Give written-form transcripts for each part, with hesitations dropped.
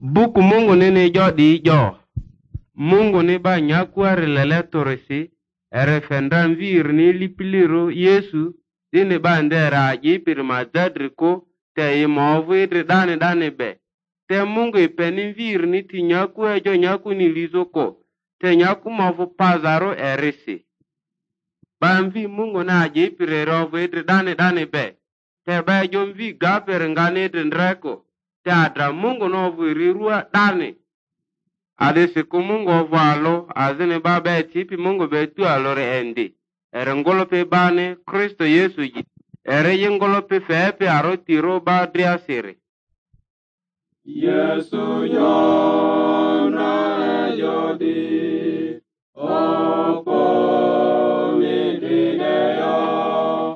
Buku Mungu nini jo di jo. Mungu ni ba nyakwari lele torisi. Erefendran vir ni lipiliro Yesu. Dini ba ndera jipir madadriko. Te imovu idri dani be. Te Mungu ipeni vir ni ti nyaku ejo nyaku ni lizoko. Te nyaku movu pazaro erisi. Bamvi Mungu na jipir rovu idri dani be. Te ba jomvi gaper ngani idri ndreko. Te adra Mungu novu irirua dani. Ade siku Mungu ovu alo, azini baba etipi Mungu betu alore endi. Ere ngolope bane, Kristo Yesu ji. Ere yingolope feepe aro tiro ba driasiri. Yesu yona yodi, opo midrineyo,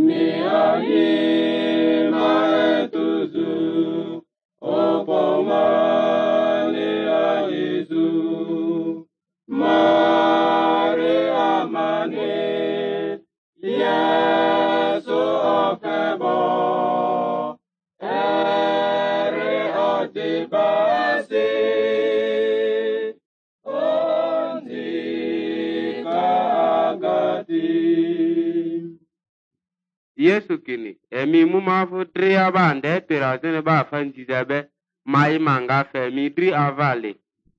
miayi maetuzu, opo Maria mane, Yesu ofebo, ere otibasi, onzika agati. Yesu kini, emi mumafu tri abande pirazine ba fanjizabe, mai manga femi tri avale.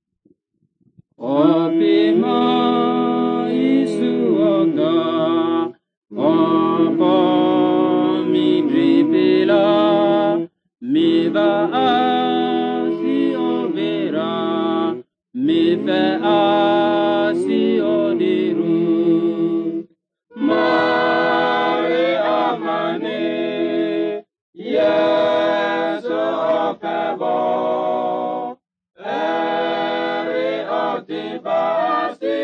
Opima Isu oga, opo midripila, miba asi obera, mife asi odiru. Mare amane, Yesu ofebo, Tibasi,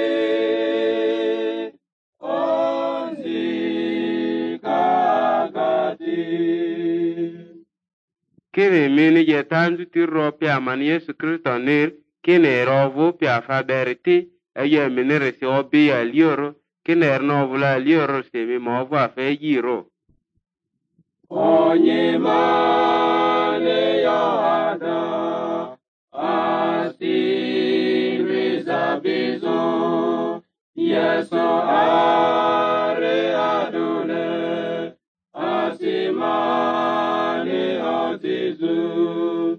onzika agati. Kini mini jetanzu tiro pia man Yesu Kristo nir, kini rovu pia faberiti, eye minire si obi ya lioro, kini ernovula lioro si mi movu afe jiro. Onye mane yohada, Bizo, Yesu are adune, asimane otizu,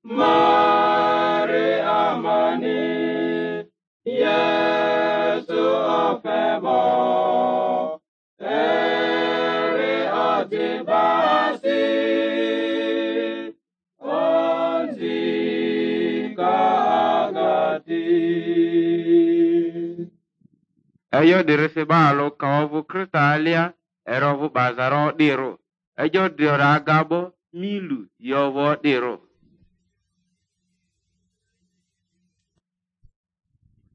mare amane, Yesu ofemo, ere otibasi, onzika agati. Eyo dirisi balo kawavu kristalia, erovu bazaro diro. Ejo dira gabo, milu yovo diro.